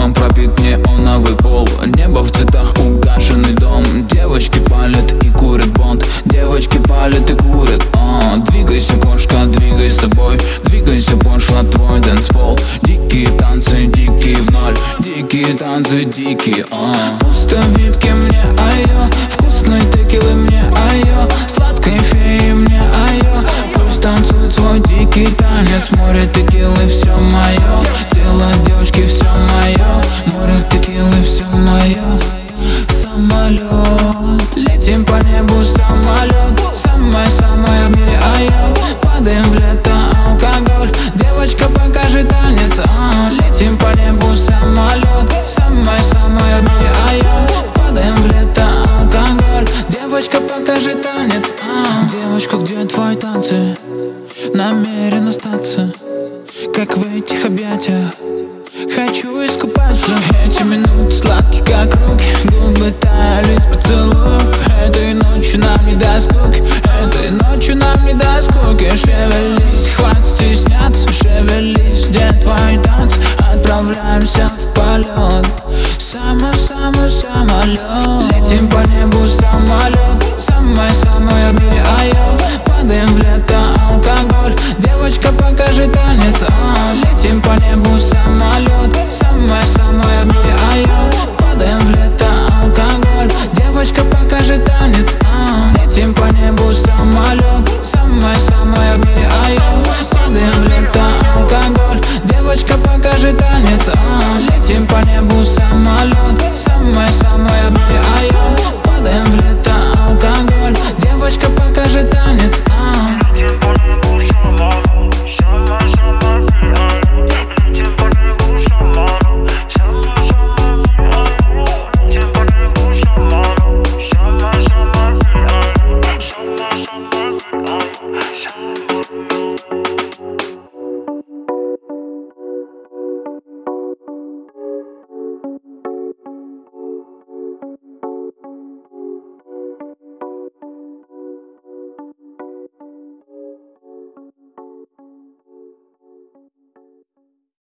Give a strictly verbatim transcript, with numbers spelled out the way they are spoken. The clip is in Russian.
Дымом пропит неоновый пол, небо в цветах, угашенный дом. Девочки палят и курят бонд, девочки палят и курят. а, Двигайся, кошка, двигай с собой, двигайся, пошло, твой дэнс-пол. Дикие танцы, дикие в ноль, дикие танцы, дикие. а. Пусто випки мне, айо, вкусной текилы мне, айо, сладкой феи мне, айо. Пусть танцует свой дикий танец, море текилы, все мое. Тело девочки, все мое, море текилы, все мое. Самолет, летим по небу, самолет, самое-самое в мире, айо. Падаем в лето, алкоголь, девочка, покажи танец, а. Летим по небу, самолет, самое-самое в мире, айо. Падаем в лето, алкоголь, девочка, покажи танец, а. Девочка, где твои танцы? Намерен остаться, как в этих объятиях, хочу искупаться. Эти минуты сладкие, как руки, губы таяли с поцелуев. Этой ночью нам не до скуки, этой ночью нам не до скуки. Шевелись, хватит стесняться, шевелись, где твои танцы? Отправляемся в полет, самый-самый самолет. Летим по небу, самолет, самое-самое в мире, айо. Падаем в лето, алкоголь, девочка, покажи танец, а. Летим по небу, самолет, самое-самое в мире, айо. Падаем в лето, алкоголь, девочка, покажи танец, а. Летим по небу, самолет, самое-самое в мире, айо. Падаем в лето, алкоголь, девочка, покажи танец, а.